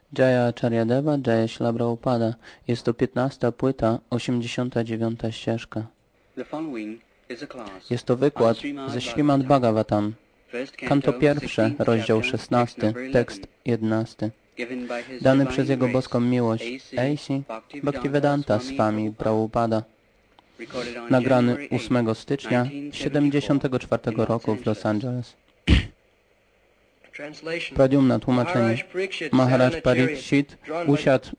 Jaya Acharyadeva, Jaya Śrīla Prabhupada. Jest to 15. płyta, 89. ścieżka. Jest to wykład ze Śrimad Bhagavatam. Kanto pierwsze, rozdział 16, tekst 11. Dany przez Jego boską miłość A.C. Bhaktivedanta Swami Prabhupada. Nagrany 8 stycznia 1974 roku w Los Angeles. Pradyumna tłumaczenie. Maharaj Parikshit usiadł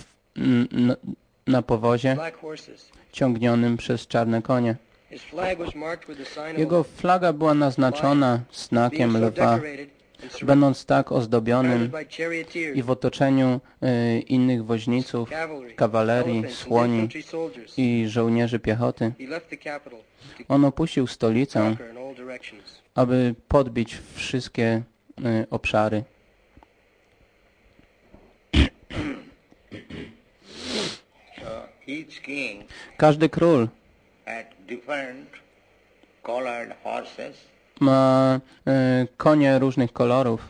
na powozie ciągnionym przez czarne konie. Jego flaga była naznaczona znakiem lwa. Będąc tak ozdobionym i w otoczeniu innych woźniców, kawalerii, słoni i żołnierzy piechoty, on opuścił stolicę, aby podbić wszystkie obszary. Każdy król ma konie różnych kolorów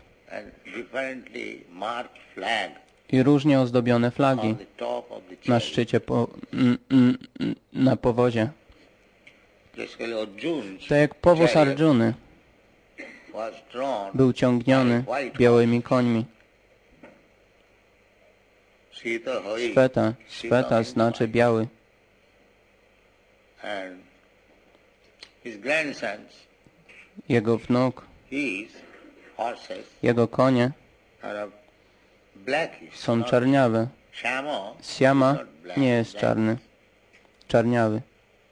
i różnie ozdobione flagi na szczycie na powozie. Tak jak powóz Arjuny był ciągniony białymi końmi. Sweta znaczy biały. Jego wnuk, jego konie są czarniawe. Siama nie jest czarny, czarniawy.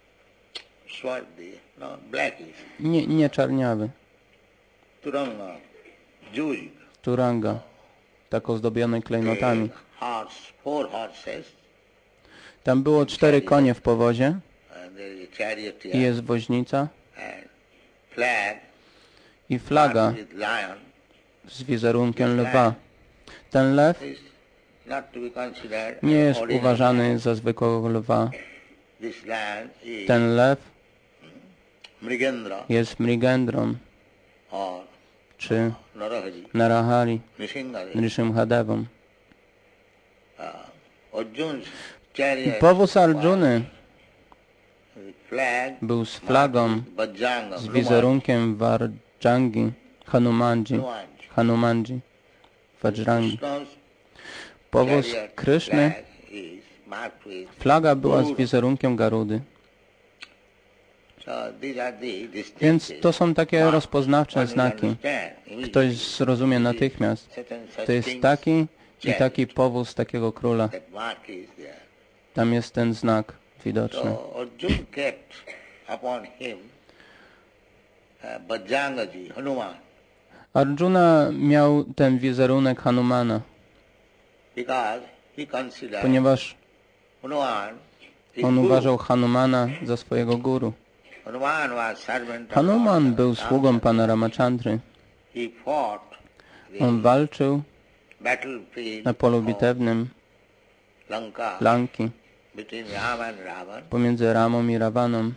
Nie czarniawy. Turanga, tak ozdobiony klejnotami. Tam było 4 konie w powozie i jest woźnica i flaga z wizerunkiem lwa. Ten lew nie jest uważany za zwykłego lwa. Ten lew jest Mrigendrą czy Narahari, Nrsimhadevą. I powóz Arjuny był z flagą, z wizerunkiem Vajrangi, Hanumanji, Vajrangi. Powóz Kryszny, flaga była z wizerunkiem Garudy. Więc to są takie rozpoznawcze znaki. Ktoś zrozumie natychmiast. To jest taki i taki powóz takiego króla. Tam jest ten znak widoczny. Arjuna miał ten wizerunek Hanumana, ponieważ on uważał Hanumana za swojego guru. Hanuman był sługą pana Ramachandry. On walczył na polu bitewnym Lanki pomiędzy Ramą i Ravaną.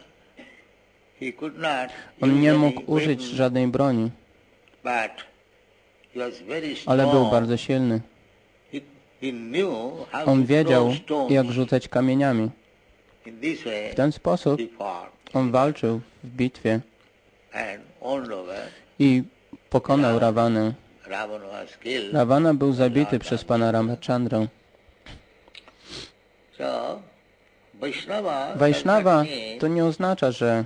On nie mógł użyć żadnej broni, ale był bardzo silny. On wiedział, jak rzucać kamieniami. W ten sposób on walczył w bitwie i pokonał Ravanę. Ravana był zabity przez pana Ramachandrę. Vaishnava to nie oznacza, że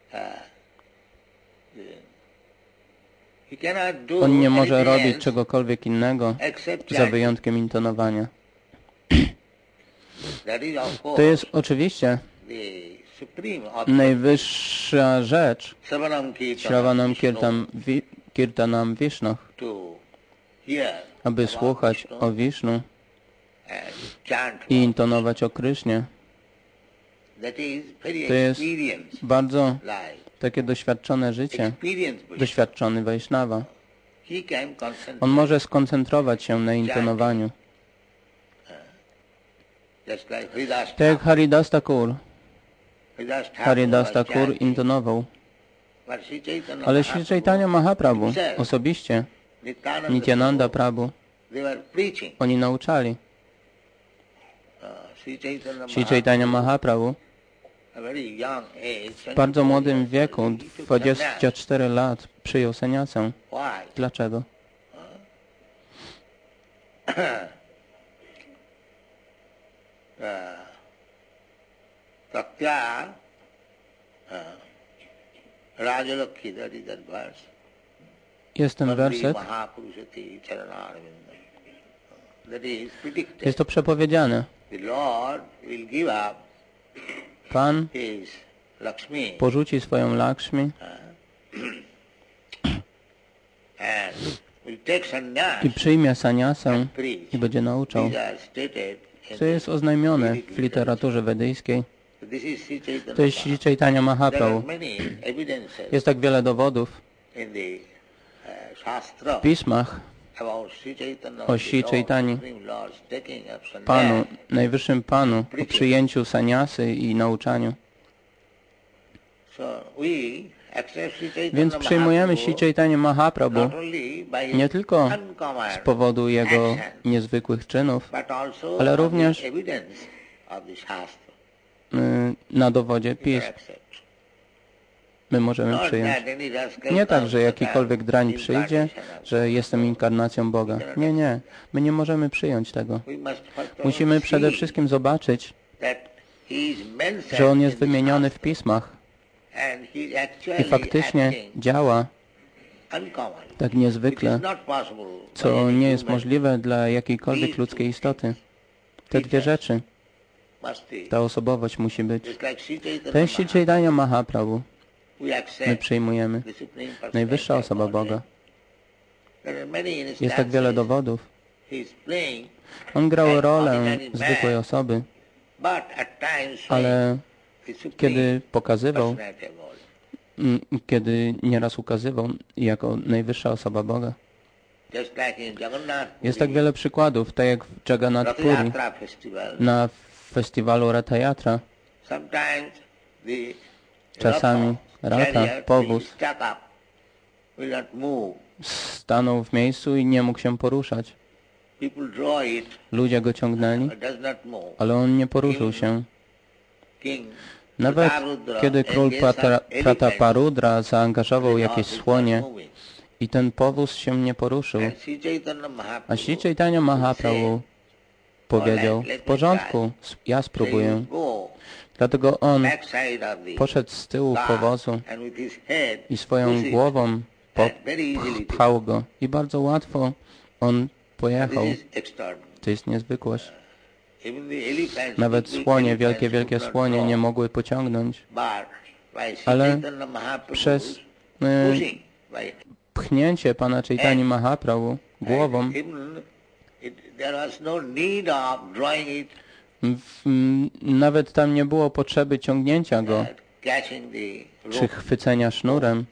on nie może robić czegokolwiek innego za wyjątkiem intonowania. To jest oczywiście najwyższa rzecz Śravanam Kirtanam Vishnu, aby słuchać o Wisznu i intonować o Krysznie. To jest bardzo takie doświadczone życie, doświadczony Vaishnava. On może skoncentrować się na intonowaniu. Tak jak Haridas Thakur. Haridas Thakur intonował. Ale Śri Chaitanya Mahaprabhu osobiście, Nityananda Prabhu, Oni nauczali. Sri Chaitanya Mahaprabhu w bardzo młodym wieku, 24 lat, przyjął saniasę. Dlaczego? Jest ten werset. Jest to przepowiedziane. Pan porzuci swoją Lakshmi i przyjmie saniasę i będzie nauczał. Co jest oznajmione w literaturze wedyjskiej. To jest Sri Chaitanya Mahaprabhu. Jest tak wiele dowodów w pismach o Sri Chaitani, Panu, Najwyższym Panu, o przyjęciu saniasy i nauczaniu. Więc przyjmujemy Sri Chaitanya Mahaprabhu nie tylko z powodu Jego niezwykłych czynów, ale również na dowodzie pism. My możemy przyjąć. Nie tak, że jakikolwiek drań przyjdzie, że jestem inkarnacją Boga. Nie, nie. My nie możemy przyjąć tego. Musimy przede wszystkim zobaczyć, że On jest wymieniony w pismach i faktycznie działa tak niezwykle, co nie jest możliwe dla jakiejkolwiek ludzkiej istoty. Te dwie rzeczy, ta osobowość musi być. Ten Sri Chaitanya Mahaprabhu my przyjmujemy. Najwyższa osoba Boga. Jest tak wiele dowodów. On grał rolę zwykłej osoby, ale kiedy pokazywał, kiedy nieraz ukazywał jako najwyższa osoba Boga. Jest tak wiele przykładów, tak jak w Jagannath Puri, na festiwalu Ratha Yatra. Czasami Ratha, powóz, stanął w miejscu i nie mógł się poruszać. Ludzie go ciągnęli, ale on nie poruszył się. Nawet kiedy król Prataparudra zaangażował jakieś słonie i ten powóz się nie poruszył, a Sri Chaitanya Mahaprabhu powiedział, w porządku, ja spróbuję. Dlatego on poszedł z tyłu powozu i swoją głową popchał go i bardzo łatwo on pojechał. To jest niezwykłość. Nawet słonie, wielkie słonie nie mogły pociągnąć, ale przez pchnięcie Pana Chaitanya Mahaprabhu głową nawet tam nie było potrzeby ciągnięcia go czy chwycenia sznurem.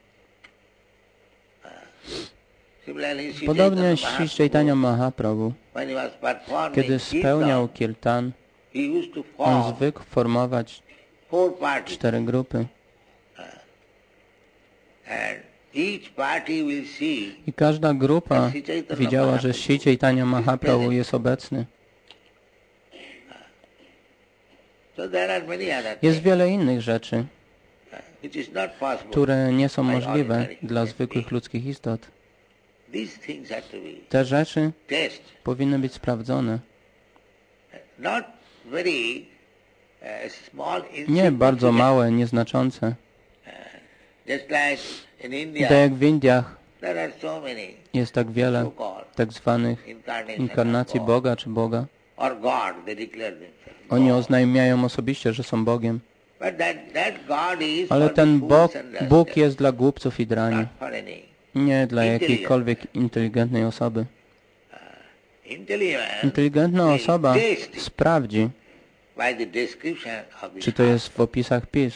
Podobnie Sri Chaitanya Mahaprabhu, kiedy spełniał kirtan, on zwykł formować 4 grupy. I każda grupa widziała, że Sri Chaitanya Mahaprabhu jest obecny. Jest wiele innych rzeczy, które nie są możliwe dla zwykłych ludzkich istot. Te rzeczy powinny być sprawdzone. Nie bardzo małe, nieznaczące. Tak jak w Indiach jest tak wiele tak zwanych inkarnacji Boga czy Boga. Oni oznajmiają osobiście, że są Bogiem. Ale ten Bóg jest dla głupców i drani. Nie dla jakiejkolwiek inteligentnej osoby. Inteligentna osoba sprawdzi, czy to jest w opisach pism.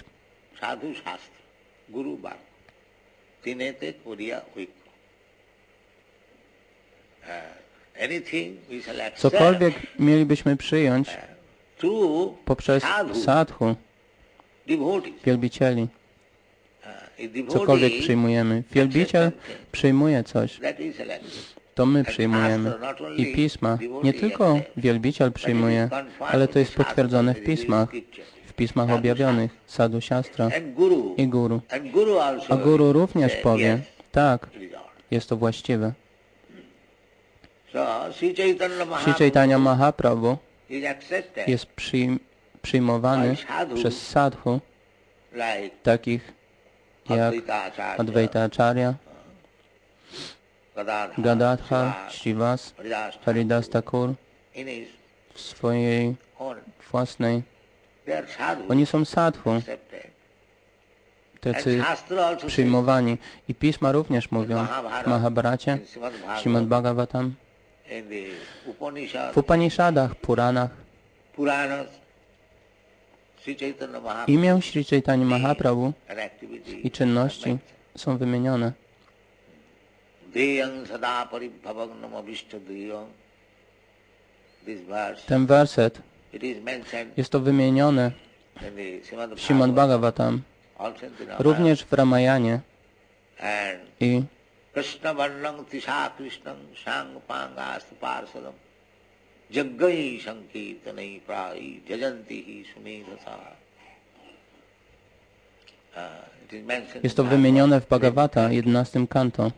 Cokolwiek mielibyśmy przyjąć poprzez sadhu, wielbicieli. Cokolwiek przyjmujemy. Wielbiciel przyjmuje coś. to my przyjmujemy. I pisma. Nie tylko wielbiciel przyjmuje, ale to jest potwierdzone w pismach objawionych, Sadhu Shastra i Guru. A Guru również powie, tak, jest to właściwe. Sri Chaitanya Mahaprabhu jest przyjmowany przez sadhu, takich jak Advaita Acharya, Gadadhar, Srivas, Haridas Thakur w swojej własnej. Oni są sadhu, tacy przyjmowani. I pisma również mówią w Mahabharacie, Śrimad Bhagavatam, w Upanishadach, Puranach. Imię Sri Chaitanya Mahaprabhu i czynności są wymienione. Ten werset jest to wymienione w Śrimad Bhagavatam, również w Ramayanie i jest to wymienione w Bhagavata, 11 kanto,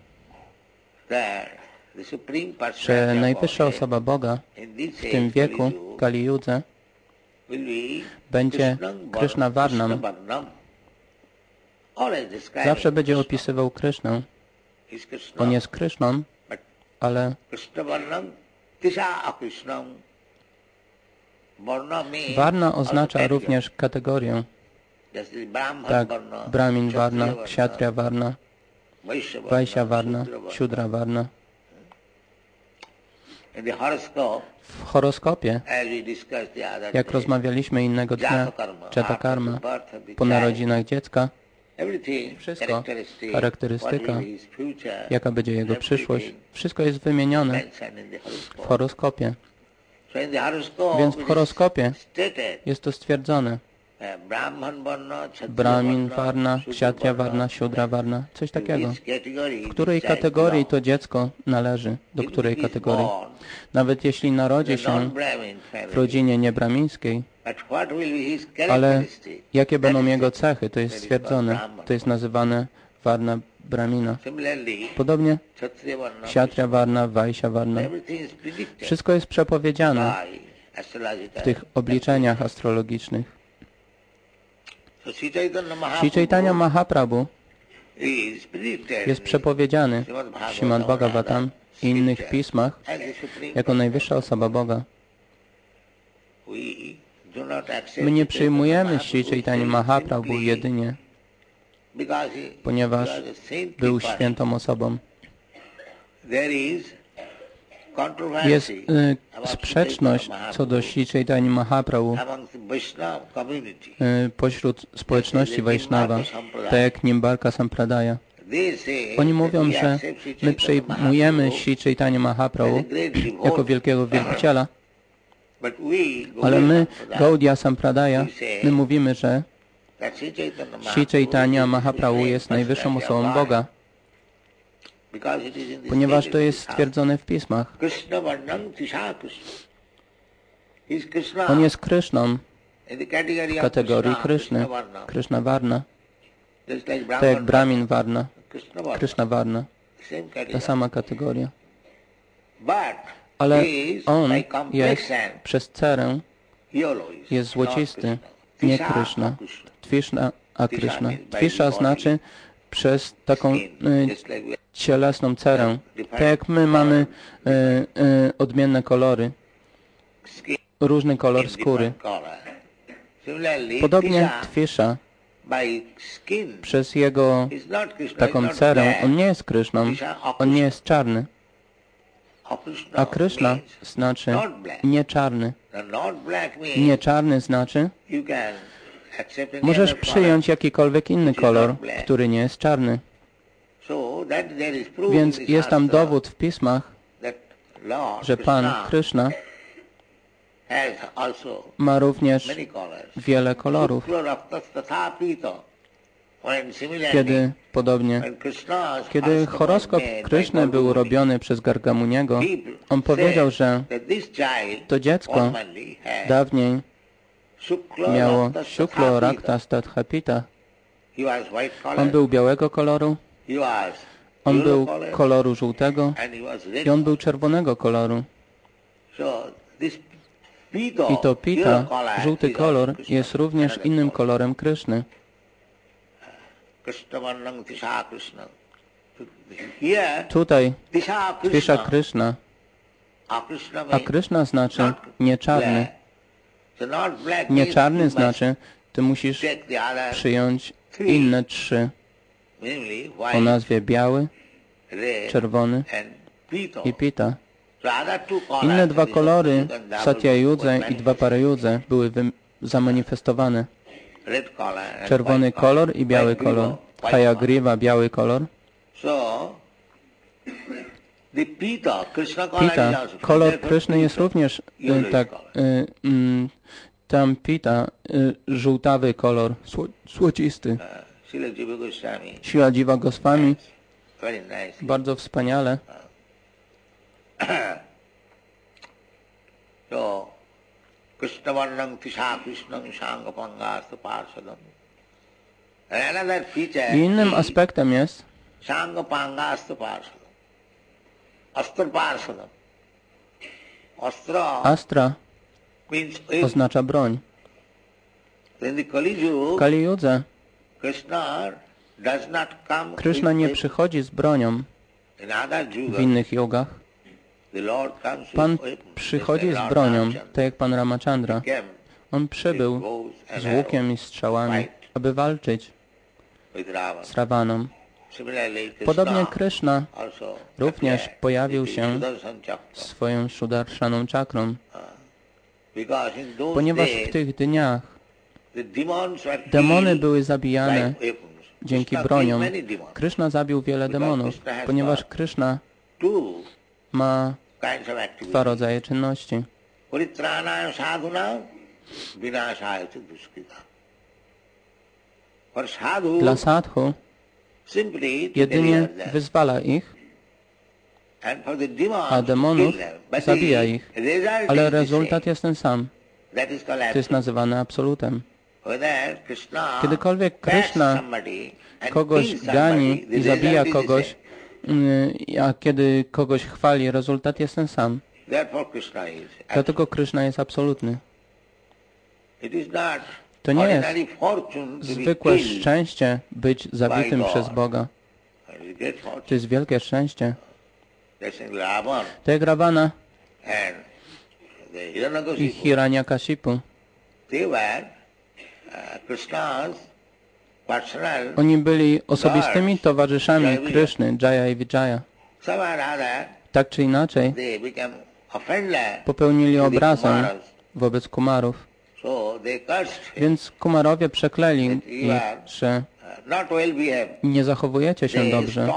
że najwyższa osoba Boga w tym wieku, Kali Yudze, będzie Krishna Varnam. Zawsze będzie opisywał Krishnę. On jest Krishną, ale Varna oznacza również kategorię. Tak, Brahmin Varna, Kshatriya Varna, Vaishya Varna, Shudra Varna. W horoskopie, jak rozmawialiśmy innego dnia, Jatakarma, po narodzinach dziecka, wszystko, charakterystyka, jaka będzie jego przyszłość, wszystko jest wymienione w horoskopie. Więc w horoskopie jest to stwierdzone. Brahmin Varna, Kshatriya Varna, Shudra Varna, coś takiego. W której kategorii to dziecko należy, do której kategorii. Nawet jeśli narodzi się w rodzinie niebrahmińskiej, ale jakie będą jego cechy, to jest stwierdzone. To jest nazywane Varna Brahmina. Podobnie Kshatriya Varna, Vaishya Varna. Wszystko jest przepowiedziane w tych obliczeniach astrologicznych. Sri Chaitanya Mahaprabhu jest przepowiedziany w Śrimad Bhagavatam i innych pismach jako najwyższa osoba Boga. My nie przyjmujemy Sri Chaitanya Mahaprabhu jedynie, ponieważ był świętą osobą. Jest sprzeczność co do Sri Chaitanya Mahaprabhu pośród społeczności Vaishnava, tak jak Nimbarka Sampradaya. Oni mówią, że my przyjmujemy Sri Chaitanya Mahaprabhu jako wielkiego wielbiciela, ale my, Gaudiya Sampradaya, my mówimy, że Sri Chaitanya Mahaprabhu jest najwyższą osobą Boga, ponieważ to jest stwierdzone w pismach. On jest Krishną w kategorii Krishny, Krishna Varna, tak jak Brahmin Varna, Krishna Varna, ta sama kategoria. Ale on jest przez cerę, jest złocisty, nie Krishna, Tvishna, a Krishna. Tvisha znaczy przez taką cielesną cerę. Tak jak my mamy odmienne kolory, różny kolor skóry. Podobnie Tvisha przez jego taką cerę, on nie jest Krishną, on nie jest czarny. A Krishna znaczy nie czarny. Nie czarny znaczy możesz przyjąć jakikolwiek inny kolor, który nie jest czarny. Więc jest tam dowód w pismach, że Pan Krishna ma również wiele kolorów. Kiedy, podobnie, kiedy horoskop Kryszny był robiony przez Gargamuniego, on powiedział, że to dziecko dawniej miało Shuklo Rakta Statthapita. On był białego koloru, on był koloru żółtego i on był czerwonego koloru. I to Pita, żółty kolor, jest również innym kolorem Kryszny. Tutaj Tisha Kryszna, a Kryszna znaczy nie czarny. Nie czarny znaczy, ty musisz przyjąć inne trzy o nazwie biały, czerwony i Pita. Inne dwa kolory, Satyayudze i Dvaparayudze, były zamanifestowane. Czerwony kolor i biały kolor. Hayagriva, biały kolor. Pita, kolor Kryszny jest również tam Pita, żółtawy kolor, słocisty. Śrila Jiva Goswami, bardzo wspaniale. I innym aspektem jest Astra oznacza broń. W Kali Judze Kryszna nie przychodzi z bronią. W innych jogach Pan przychodzi z bronią, tak jak Pan Ramachandra. On przybył z łukiem i strzałami, aby walczyć z Ravaną. Podobnie Kryszna również pojawił się swoją Sudarshaną czakrą, ponieważ w tych dniach demony były zabijane dzięki broniom. Kryszna zabił wiele demonów, ponieważ Kryszna ma dwa rodzaje czynności. Dla sadhu jedynie wyzwala ich, a demonów zabija ich. Ale rezultat jest ten sam. To jest nazywane absolutem. Kiedykolwiek Kryszna kogoś gani i zabija kogoś, a kiedy kogoś chwali, rezultat jest ten sam. Dlatego Kryszna jest absolutny. To nie jest zwykłe szczęście być zabitym przez Boga. To jest wielkie szczęście. To jak Ravana i Hiranyakashipu. Oni byli osobistymi towarzyszami Kryszny, Jaya i Vijaya. Tak czy inaczej popełnili obrazę wobec Kumarów. Więc Kumarowie przeklęli ich, że nie zachowujecie się dobrze.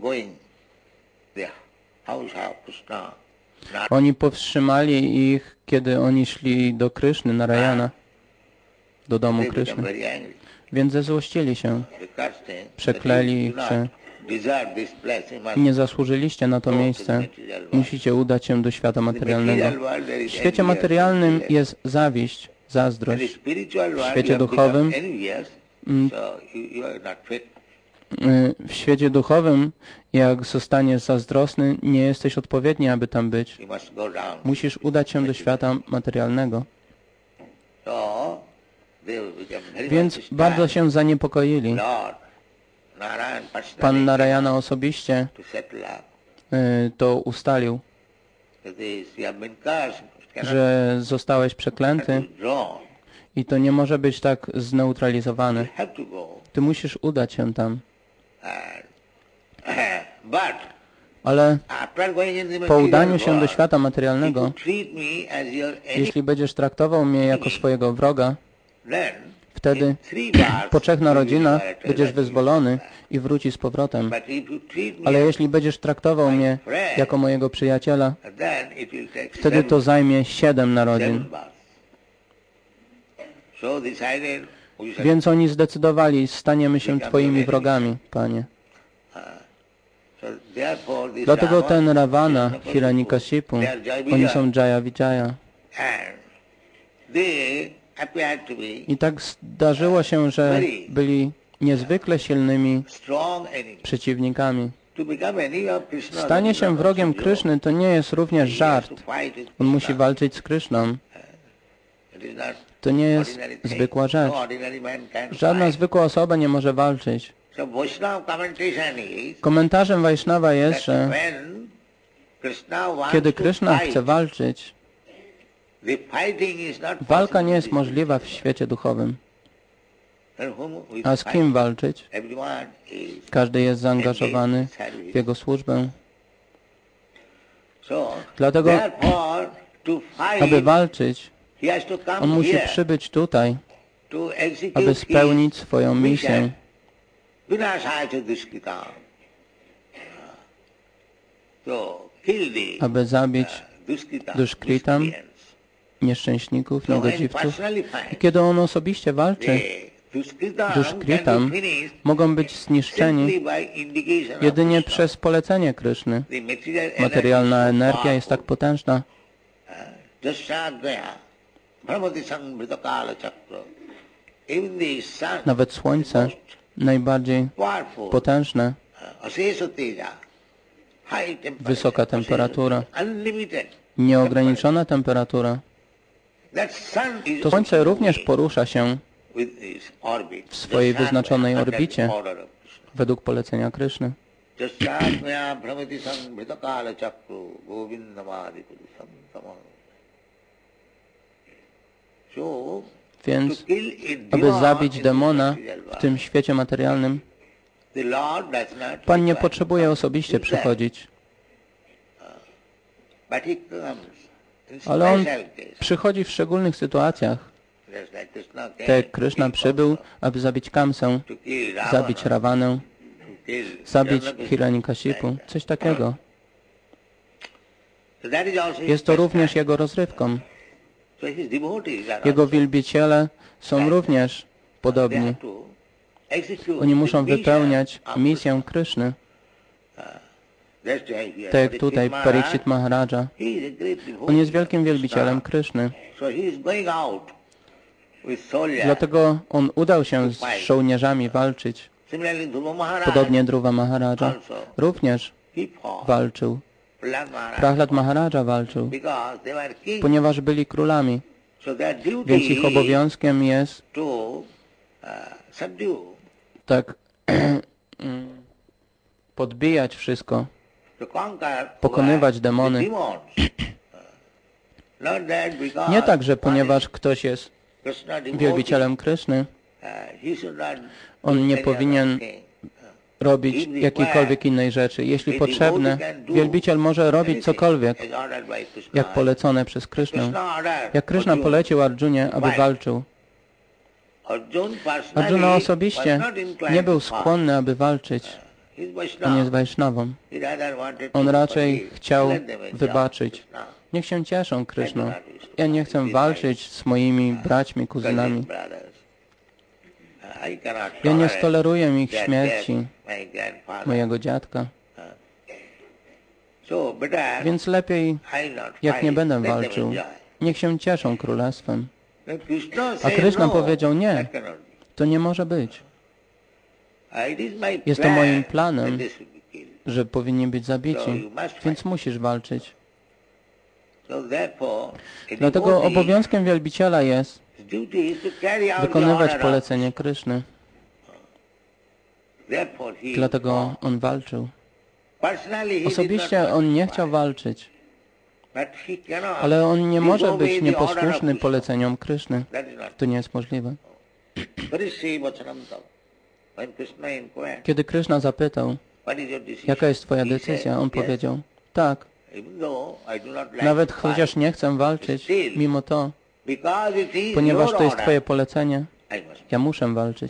Oni powstrzymali ich, kiedy oni szli do Kryszny, Narayana, do domu Kryszny. Więc zezłościli się, przeklęli ich, że nie zasłużyliście na to miejsce. Musicie udać się do świata materialnego. W świecie materialnym jest zawiść, zazdrość. W świecie duchowym jak zostaniesz zazdrosny, nie jesteś odpowiedni, aby tam być. Musisz udać się do świata materialnego. Więc bardzo się zaniepokoili. Pan Narayana osobiście to ustalił, że zostałeś przeklęty i to nie może być tak zneutralizowane. Ty musisz udać się tam. Ale po udaniu się do świata materialnego, jeśli będziesz traktował mnie jako swojego wroga, wtedy po 3 narodzinach będziesz wyzwolony i wróci z powrotem. Ale jeśli będziesz traktował mnie jako mojego przyjaciela, wtedy to zajmie 7 narodzin. Więc oni zdecydowali, staniemy się Twoimi wrogami, Panie. Dlatego ten Ravana, Hiranyakashipu, oni są Jaya Vijaya. I tak zdarzyło się, że byli niezwykle silnymi przeciwnikami. Stanie się wrogiem Kryszny to nie jest również żart. On musi walczyć z Kryszną. To nie jest zwykła rzecz. Żadna zwykła osoba nie może walczyć. Komentarzem Vaishnava jest, że kiedy Kryszna chce walczyć, walka nie jest możliwa w świecie duchowym. A z kim walczyć? Każdy jest zaangażowany w jego służbę. Dlatego, aby walczyć, on musi przybyć tutaj, aby spełnić swoją misję. Aby zabić duszkritam, nieszczęśników, niegodziwców. I kiedy on osobiście walczy, duszkritam mogą być zniszczeni jedynie przez polecenie Kryszny. Materialna energia jest tak potężna. Nawet Słońce, najbardziej potężne, wysoka temperatura, nieograniczona temperatura. To Słońce również porusza się w swojej wyznaczonej orbicie według polecenia Kryszny. Więc, aby zabić demona w tym świecie materialnym, Pan nie potrzebuje osobiście przychodzić. Ale On przychodzi w szczególnych sytuacjach. Tak jak Kryszna przybył, aby zabić Kamsę, zabić Ravanę, zabić Hiranyakashipu, coś takiego. Jest to również Jego rozrywką. Jego wielbiciele są również podobni. Oni muszą wypełniać misję Kryszny. Tak jak tutaj Parikshit Maharaja. On jest wielkim wielbicielem Kryszny. Dlatego on udał się z żołnierzami walczyć. Podobnie Dhruva Maharaja również walczył. Prahlad Maharaja walczył, ponieważ byli królami. Więc ich obowiązkiem jest tak podbijać wszystko, pokonywać demony. Nie tak, że ponieważ ktoś jest wielbicielem Kryszny, on nie powinien robić jakiejkolwiek innej rzeczy. Jeśli potrzebne, wielbiciel może robić cokolwiek, jak polecone przez Krysznę. Jak Kryszna polecił Arjunie, aby walczył. Arjuna osobiście nie był skłonny, aby walczyć. On jest Vaishnavą. On raczej chciał wybaczyć. Niech się cieszą, Kryszno. Ja nie chcę walczyć z moimi braćmi, kuzynami. Ja nie stoleruję ich śmierci, mojego dziadka. Więc lepiej, jak nie będę walczył, niech się cieszą królestwem. A Kryszna powiedział, nie, to nie może być. Jest to moim planem, że powinni być zabici, więc musisz walczyć. Dlatego obowiązkiem wielbiciela jest wykonywać polecenie Kryszny. Dlatego on walczył. Osobiście on nie chciał walczyć, ale on nie może być nieposłuszny poleceniom Kryszny. To nie jest możliwe. Kiedy Kryszna zapytał, jaka jest twoja decyzja, on powiedział, tak. Nawet chociaż nie chcę walczyć, mimo to, ponieważ to jest twoje polecenie, ja muszę walczyć.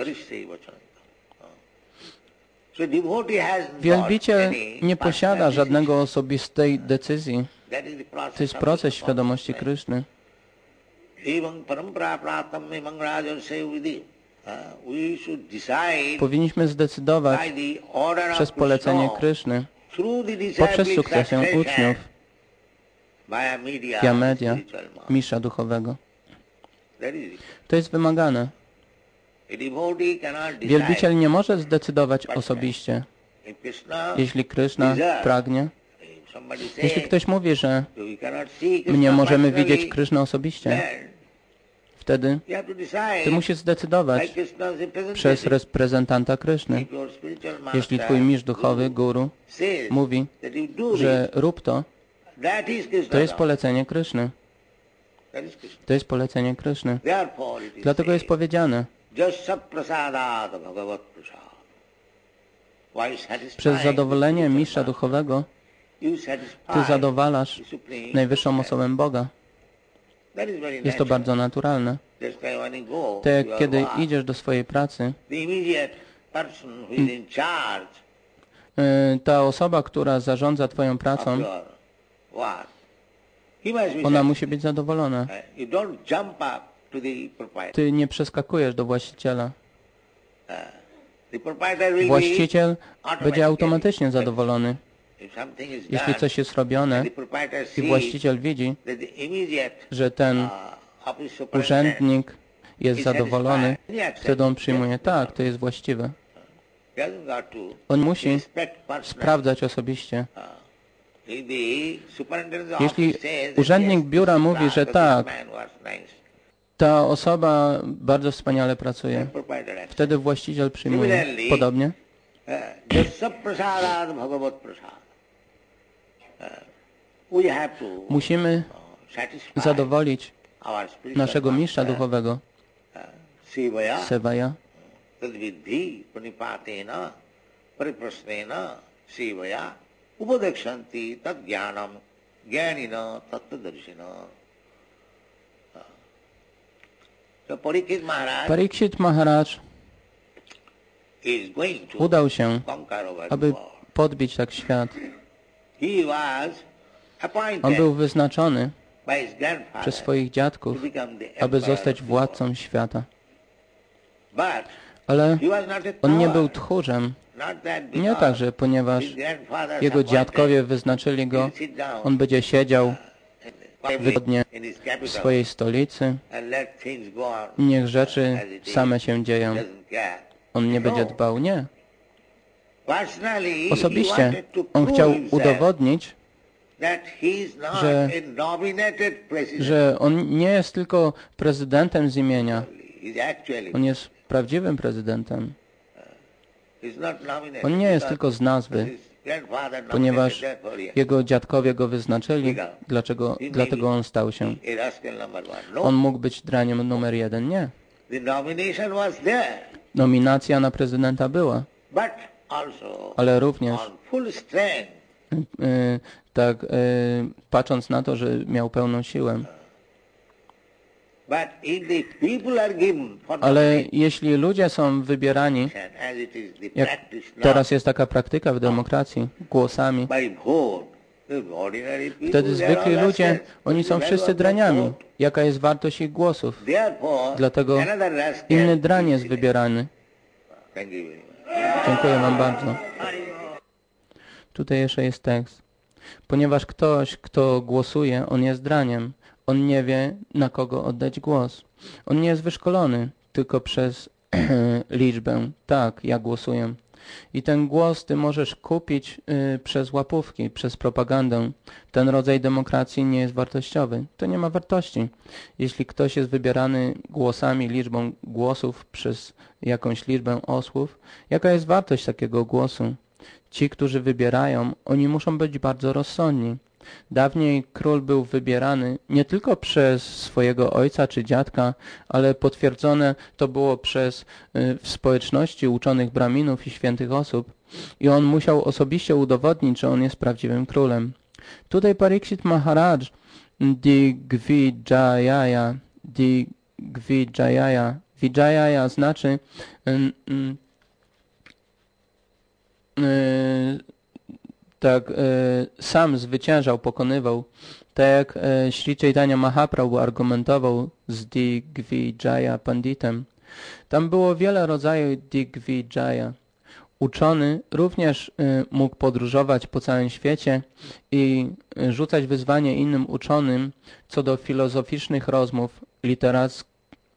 Wielbiciel nie posiada żadnego osobistej decyzji. To jest proces świadomości Kryszny. Powinniśmy zdecydować przez polecenie Kryszny, poprzez sukcesję uczniów, via media, mistrza duchowego. To jest wymagane. Wielbiciel nie może zdecydować osobiście. Jeśli Kryszna pragnie, jeśli ktoś mówi, że my nie możemy widzieć Kryszny osobiście, wtedy ty musisz zdecydować przez reprezentanta Kryszny. Jeśli twój mistrz duchowy, guru, mówi, że rób to, to jest polecenie Kryszny. To jest polecenie Kryszny. Dlatego jest powiedziane, przez zadowolenie mistrza duchowego ty zadowalasz najwyższą osobę Boga. Jest to bardzo naturalne. Tak jak kiedy idziesz do swojej pracy, ta osoba, która zarządza twoją pracą, ona musi być zadowolona. Ty nie przeskakujesz do właściciela. Właściciel będzie automatycznie zadowolony. Jeśli coś jest robione i właściciel widzi, że ten urzędnik jest zadowolony, wtedy on przyjmuje, tak, to jest właściwe. On musi sprawdzać osobiście. Jeśli urzędnik biura mówi, że tak, ta osoba bardzo wspaniale pracuje, wtedy właściciel przyjmuje. Podobnie? Musimy zadowolić naszego mistrza duchowego, Sevaya, upodekshanti tad jnanam jnanina tattvadarshina. Parikshit Maharaj udał się, aby podbić tak świat. On był wyznaczony przez swoich dziadków, aby zostać władcą świata. Ale on nie był tchórzem. Nie tak, że ponieważ jego dziadkowie wyznaczyli go, on będzie siedział wygodnie w swojej stolicy. Niech rzeczy same się dzieją. On nie będzie dbał. Nie. Osobiście on chciał udowodnić, że on nie jest tylko prezydentem z imienia. On jest prawdziwym prezydentem. On nie jest tylko z nazwy, ponieważ jego dziadkowie go wyznaczyli, dlatego on stał się. On mógł być draniem numer 1. Nie. Nominacja na prezydenta była, ale również tak, patrząc na to, że miał pełną siłę. Ale jeśli ludzie są wybierani, jak teraz jest taka praktyka w demokracji, głosami, wtedy zwykli ludzie, oni są wszyscy draniami. Jaka jest wartość ich głosów? Dlatego inny drań jest wybierany. Dziękuję wam bardzo. Tutaj jeszcze jest tekst. Ponieważ ktoś, kto głosuje, on jest draniem. On nie wie, na kogo oddać głos. On nie jest wyszkolony, tylko przez liczbę. Tak, ja głosuję. I ten głos ty możesz kupić przez łapówki, przez propagandę. Ten rodzaj demokracji nie jest wartościowy. To nie ma wartości. Jeśli ktoś jest wybierany głosami, liczbą głosów przez jakąś liczbę osłów, jaka jest wartość takiego głosu? Ci, którzy wybierają, oni muszą być bardzo rozsądni. Dawniej król był wybierany nie tylko przez swojego ojca czy dziadka, ale potwierdzone to było przez w społeczności uczonych braminów i świętych osób. I on musiał osobiście udowodnić, że on jest prawdziwym królem. Tutaj Parikshit Maharaj Digvijaya, Vijayaya znaczy tak sam zwyciężał, pokonywał. Tak jak Sri Chaitanya Mahaprabhu argumentował z Digvijaya Panditem. Tam było wiele rodzajów Digvijaya. Uczony również mógł podróżować po całym świecie i rzucać wyzwanie innym uczonym co do filozoficznych rozmów, literackich,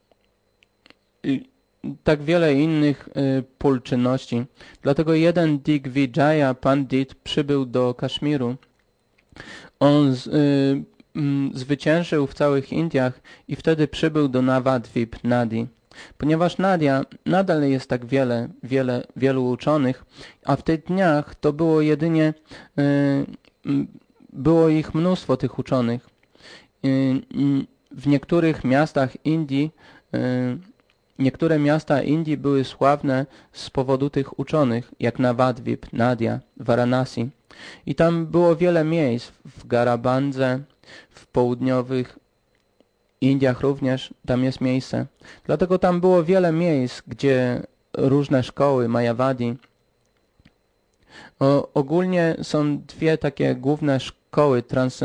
tak wiele innych pól czynności. Dlatego jeden Digvijaya Pandit przybył do Kaszmiru. On zwyciężył w całych Indiach i wtedy przybył do Navadvip Nadi. Ponieważ Nadia nadal jest tak wielu uczonych, a w tych dniach to było jedynie, było ich mnóstwo tych uczonych. W niektórych miastach Indii, niektóre miasta Indii były sławne z powodu tych uczonych, jak Navadvip, Nadia, Varanasi. I tam było wiele miejsc w Garabandze, w południowych Indiach również, tam jest miejsce. Dlatego tam było wiele miejsc, gdzie różne szkoły Mayavadi. Ogólnie są dwie takie główne szkoły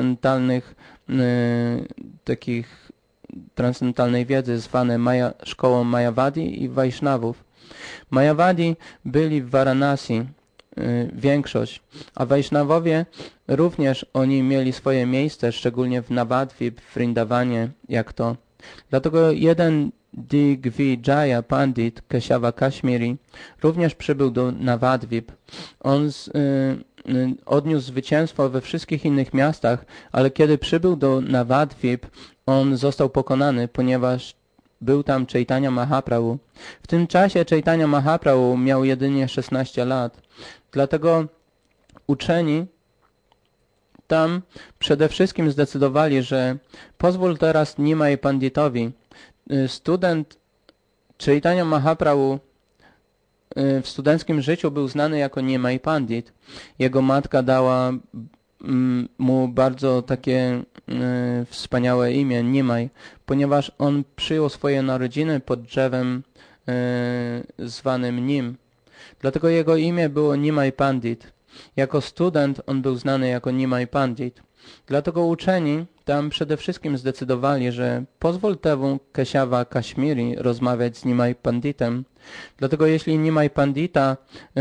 transcendentalnej wiedzy, zwane szkołą Mayavadi i Vaishnavów. Mayavadi byli w Varanasi, większość, a Vaishnawowie również oni mieli swoje miejsce, szczególnie w Navadvip, w Vrindawanie, jak to. Dlatego jeden Digvijaya Pandit, Keshava Kashmiri, również przybył do Navadvip. On odniósł zwycięstwo we wszystkich innych miastach, ale kiedy przybył do Navadvip, on został pokonany, ponieważ był tam Chaitanya Mahaprabhu. W tym czasie Chaitanya Mahaprabhu miał jedynie 16 lat. Dlatego uczeni tam przede wszystkim zdecydowali, że pozwól teraz Nimai Panditowi. Student Chaitanya Mahaprabhu w studenckim życiu był znany jako Nimai Pandit. Jego matka dała mu bardzo takie wspaniałe imię, Nimai, ponieważ on przyjął swoje narodziny pod drzewem zwanym Nim. Dlatego jego imię było Nimai Pandit. Jako student on był znany jako Nimai Pandit. Dlatego uczeni tam przede wszystkim zdecydowali, że pozwól temu Keshava Kashmiri rozmawiać z Nimai Panditem. Dlatego jeśli Nimai Pandita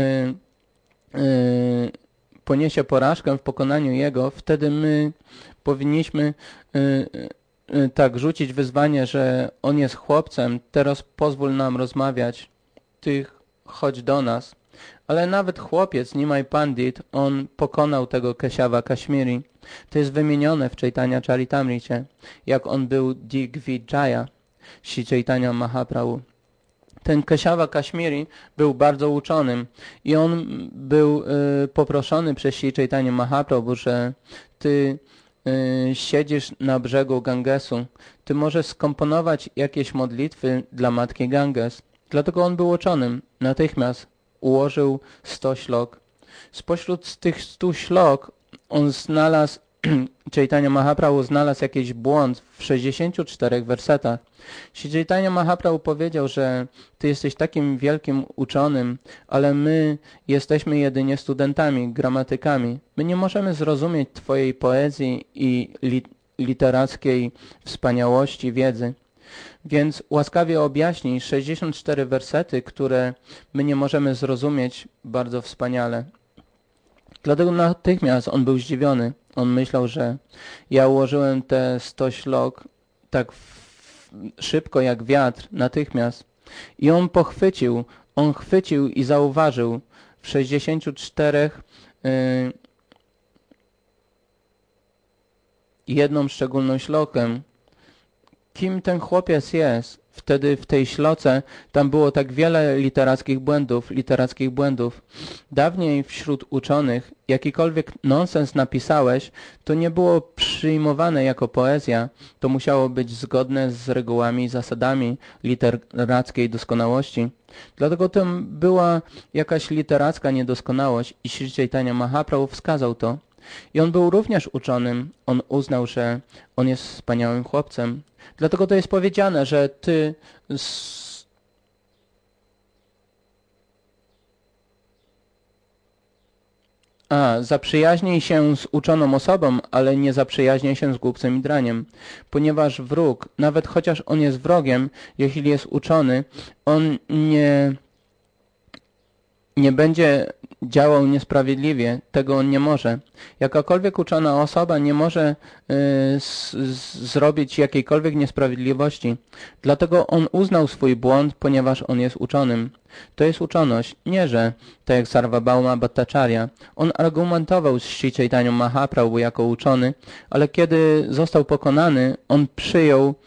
poniesie porażkę w pokonaniu jego, wtedy my powinniśmy tak rzucić wyzwanie, że on jest chłopcem, teraz pozwól nam rozmawiać, ty chodź do nas. Ale nawet chłopiec, Nimai Pandit, on pokonał tego Keshava Kashmiri. To jest wymienione w Chaitanya Charitamrite, jak on był Digvijaya, Śri Chaitanya Mahaprabhu. Ten Keshava Kashmiri był bardzo uczonym i on był poproszony przez Śri Chaitanya Mahaprabhu, że ty siedzisz na brzegu Gangesu, ty możesz skomponować jakieś modlitwy dla matki Ganges. Dlatego on był uczonym. Natychmiast ułożył 100 ślok. Spośród tych 100 ślok on znalazł, Chaitanya Mahaprabhu znalazł jakiś błąd w 64 wersetach. Śri Chaitanya Mahaprabhu powiedział, że ty jesteś takim wielkim uczonym, ale my jesteśmy jedynie studentami, gramatykami. My nie możemy zrozumieć twojej poezji i literackiej wspaniałości wiedzy. Więc łaskawie objaśnij 64 wersety, które my nie możemy zrozumieć bardzo wspaniale. Dlatego natychmiast on był zdziwiony. On myślał, że ja ułożyłem te 100 ślok tak szybko jak wiatr, natychmiast. I on chwycił i zauważył w 64 jedną szczególną ślokę, kim ten chłopiec jest. Wtedy w tej śloce tam było tak wiele literackich błędów. Dawniej wśród uczonych jakikolwiek nonsens napisałeś, to nie było przyjmowane jako poezja. To musiało być zgodne z regułami i zasadami literackiej doskonałości. Dlatego tam była jakaś literacka niedoskonałość i Śri Chaitanya Mahaprabhu wskazał to. I on był również uczonym. On uznał, że on jest wspaniałym chłopcem. Dlatego to jest powiedziane, że ty Zaprzyjaźnij się z uczoną osobą, ale nie zaprzyjaźnij się z głupcem i draniem, ponieważ wróg, nawet chociaż on jest wrogiem, jeśli jest uczony, on nie będzie działał niesprawiedliwie, tego on nie może. Jakakolwiek uczona osoba nie może zrobić jakiejkolwiek niesprawiedliwości. Dlatego on uznał swój błąd, ponieważ on jest uczonym. To jest uczoność, nie że, tak jak Sarvabhauma Bhattacharya. On argumentował z Śri Chaitanya Mahaprabhu jako uczony, ale kiedy został pokonany, on przyjął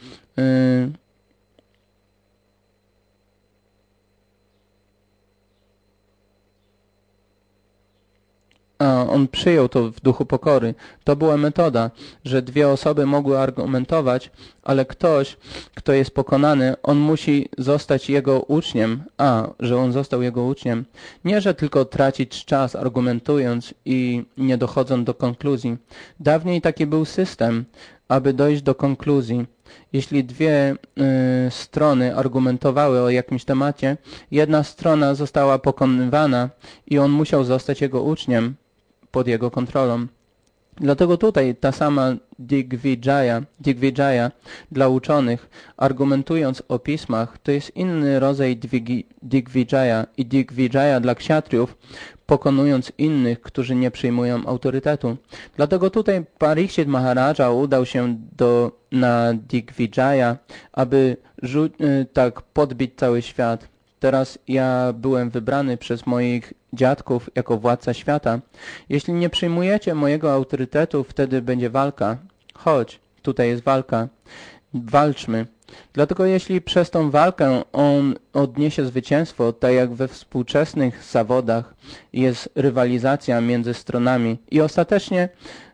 on przyjął to w duchu pokory. To była metoda, że dwie osoby mogły argumentować, ale ktoś, kto jest pokonany, on musi zostać jego uczniem. Że on został jego uczniem. Nie, że tylko tracić czas argumentując i nie dochodząc do konkluzji. Dawniej taki był system, aby dojść do konkluzji. Jeśli dwie strony argumentowały o jakimś temacie, jedna strona została pokonywana i on musiał zostać jego uczniem pod jego kontrolą. Dlatego tutaj ta sama Digvijaya dla uczonych, argumentując o pismach, to jest inny rodzaj Digvijaya i Digvijaya dla kshatriyów, pokonując innych, którzy nie przyjmują autorytetu. Dlatego tutaj Parikshit Maharaja udał się na Digvijaya, aby tak podbić cały świat. Teraz ja byłem wybrany przez moich dziadków jako władca świata. Jeśli nie przyjmujecie mojego autorytetu, wtedy będzie walka. Chodź, tutaj jest walka. Walczmy. Dlatego jeśli przez tą walkę on odniesie zwycięstwo, tak jak we współczesnych zawodach jest rywalizacja między stronami i ostatecznie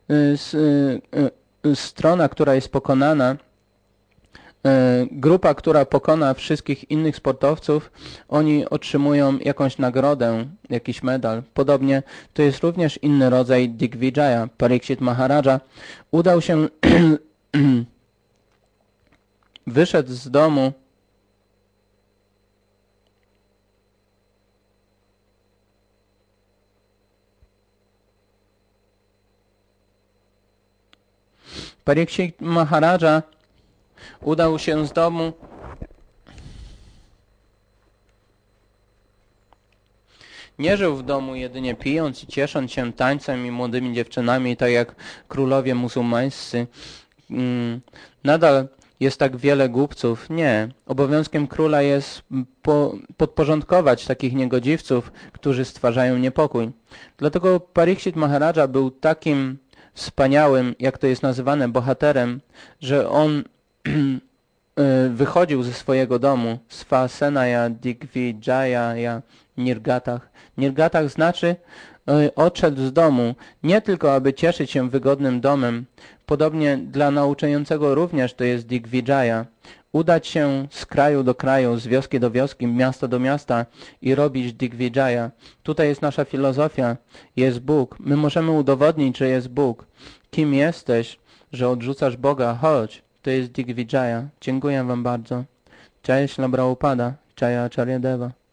strona, która jest pokonana, grupa, która pokona wszystkich innych sportowców, oni otrzymują jakąś nagrodę, jakiś medal. Podobnie to jest również inny rodzaj Digvijaya. Parikshit Maharaja udał się wyszedł z domu Parikshit Maharaja udał się z domu nie żył w domu jedynie pijąc i ciesząc się tańcem i młodymi dziewczynami, tak jak królowie muzułmańscy. Nadal jest tak wiele głupców. Nie. Obowiązkiem króla jest podporządkować takich niegodziwców, którzy stwarzają niepokój. Dlatego Parikshit Maharaja był takim wspaniałym, jak to jest nazywane, bohaterem, że on wychodził ze swojego domu. Svasenaya Digvijaya Nirgatach. Nirgatach znaczy odszedł z domu, nie tylko aby cieszyć się wygodnym domem. Podobnie dla nauczającego również to jest Digvijaya. Udać się z kraju do kraju, z wioski do wioski, miasta do miasta i robić Digvijaya. Tutaj jest nasza filozofia. Jest Bóg. My możemy udowodnić, że jest Bóg. Kim jesteś, że odrzucasz Boga? Chodź. To jest Digvijaya. Dziękuję wam bardzo. Jai Śrila Prabhupada. Jai Acharya Deva.